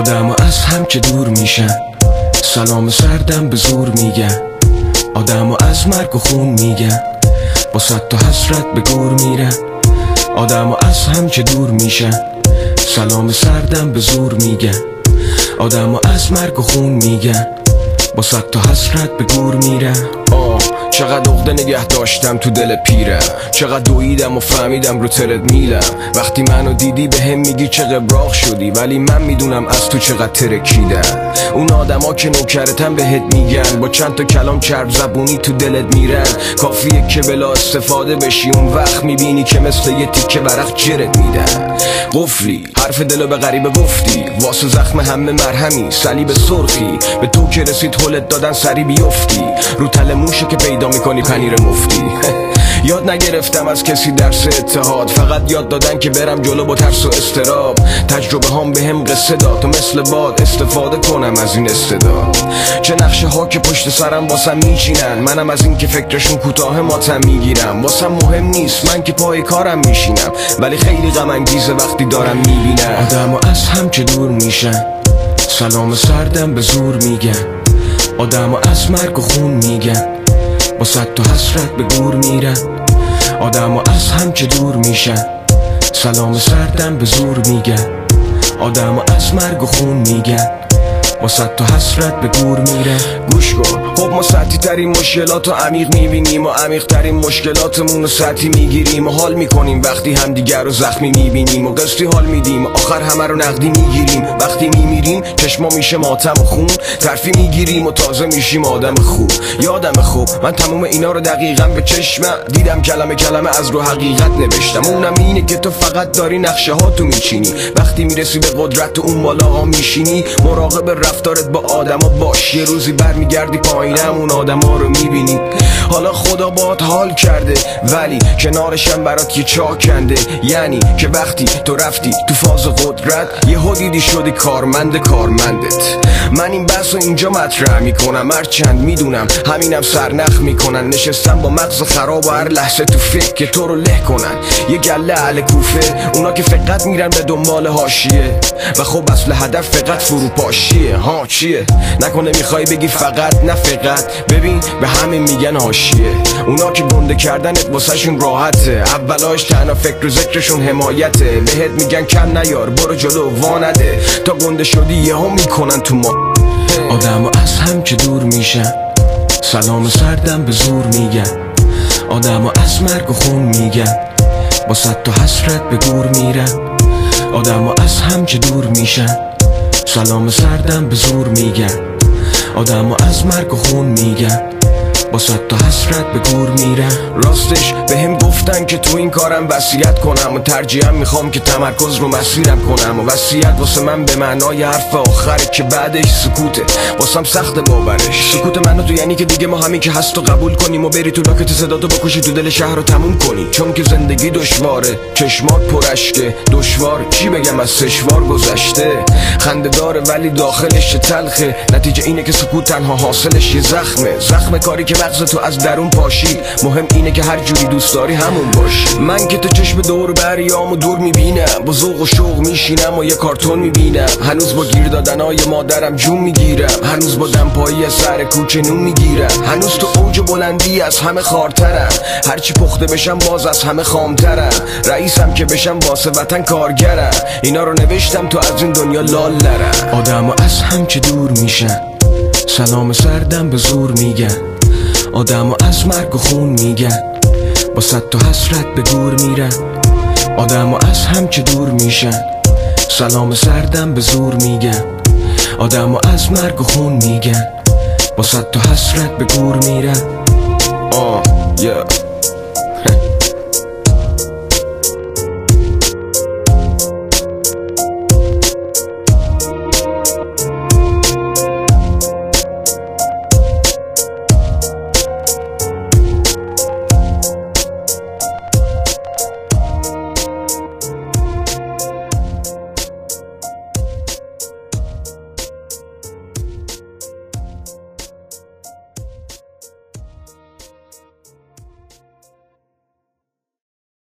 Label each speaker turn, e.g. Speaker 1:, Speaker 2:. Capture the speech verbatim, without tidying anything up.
Speaker 1: آدم و از هم که دور میشن، سلام سردم به زور میگن. آدم و از مرگ و خون میگن، با صد تا حسرت به گور میرن. آدم و از هم که دور میشن، سلام سردم به زور میگن. آدم و از مرگ و خون میگن، با صد تا حسرت به گور میرن. آه چقدر عقده نگه داشتم تو دل پیرم، چقدر دویدم و فهمیدم رو ترد میلم. وقتی منو دیدی به هم میگی چه قبراق شدی، ولی من میدونم از تو چقدر ترکیدم. اون آدم ها که نوکرتن بهت میگن، با چند تا کلام چرب زبونی تو دلت میرن. کافیه که بلا استفاده بشی، اون وقت میبینی که مثل یه تیکه برق جرت میدن. قفلی حرف دلو به غریبه گفتی، واسه زخم همه مرهمی صلیب سرخی. به تو که رسید هلت دادن سری بیفتی، رو تل موشه که پیدا میکنی پنیر مفتی. یاد نگرفتم از کسی درس اتحاد، فقط یاد دادن که برم جلو با ترس و استراب. تجربه هم به هم قصه داد و مثل باد استفاده کنم از این استعداد. چه نقشه ها که پشت سرم واسم میچینن، منم از این که فکرشون کوتاه ماتم میگیرم. واسم مهم نیست من که پای کارم میشینم، ولی خیلی غم انگیزه وقتی دارم میبینم. آدم و از هم که دور میشن، سلام سردم به زور میگن. آدم و از مرگ و خون میگن، با صد تا حسرت به گور میرن. آدم و از هم که دور میشن، سلام سردم به زور میگن. آدم و از مرگ و خون میگن، با صد تا حسرت به گور میرن. گوش کن، خب ما سطحی ترین مشکلات رو عمیق میبینیم و عمیق ترین مشکلاتمون رو سطحی میگیریم و حال میکنیم وقتی همدیگر رو زخمی میبینیم و قسطی حال میدیم و آخر همه رو نقدی میگیریم. وقتی میمیریم چشما میشه ماتم و خون، ترفی میگیریم و تازه میشیم آدم خوب. یادم خوب من تموم اینا رو دقیقا به چشمم دیدم، کلمه کلمه از رو حقیقت نوشتم. اونم اینه که تو فقط داری نقشه ها تو میچینی، وقتی میرسی به قدرت و اون بالا ها میشینی. مراقب رفتارت با آدما باش، یه روزی برمیگردی پایینم اون آدما رو میبینی. حالا خدا باهات حال کرده، ولی کنارشم برات یه چاه کنده. یعنی که وقتی تو رفتی تو فاز قدرت، یه حدیدی شدی کارمند کارمندت. من این بحث رو اینجا مطرح میکنم، هرچند میدونم همینم سرنخ میکنن. نشستم با مغز خراب و هر لحظه تو فکر که تو رو له کنن. یه گله اهل کوفه، اونا که فقط میرن به دنبال حاشیه و خب اصل هدف فقط فروپاشیه. ها چیه؟ نکنه میخوای بگی فقط؟ نه فقط، ببین به همه میگن حاشیه. اونا که گنده کردنت واسه شون راحته، اولاش تنها فکر و ذکرشون حمایته. بهت میگن کم نیار، برو جلو وا نده، تا گنده شدی یهو میکنن تو ما. آدم و از هم که دور میشن، سلام سردم به زور میگن. آدم و از مرگ و خون میگن، با صد تا حسرت به گور میرن. آدم و از هم که دور میشن، سلام سردم به زور میگن. آدم و از مرگ و خون میگن، با صد تا حسرت به گور میرن. راستش به هم گفتن که تو این کارم وصیت کنم و ترجیحاً میخوام که تمرکز رو مسیرم کنم. و وصیت واسه من به معنای حرف آخره که بعدش سکوته، واسم سخت باورش. سکوت منو تو یعنی که دیگه ما همین که هست و قبول کنیم و بری تو لاکت صداتو بکشی تو دل شهر رو تموم کنی. چون که زندگی دشواره، چشمات پرشکه، دشوار چی بگم از سشوار گذشته. خنده داره ولی داخلش تلخه، نتیجه اینه که سکوت تنها حاصلش یه زخمه. زخم کاری که مغز تو از درون پاشی، مهم اینه که هر جوری دوست داری همون باشی. من که تو چشم دور بریام و دور میبینم، با ذوق و شوق میشینم و یه کارتون میبینم. هنوز با گیر دادنای مادرم جون میگیرم، هنوز با دمپایی از سر کوچه نون میگیرم. هنوز تو اوج بلندی از همه خارترم، هرچی پخته بشم باز از همه خامترم. رئیسم که بشم واسه وطن کارگرم، اینا رو نوشتم تو از این دنیا لال نرم. آدم و از هم که دور میشن، سلام سردم به زور میگن. آدم و از مرگ و خون میگن، با صد تا حسرت به گور میرن. آدم و از هم که دور میشن، سلام سردم به زور میگن. آدم و از مرگ و خون میگن، با صد تا حسرت به گور میرن. آه yeah.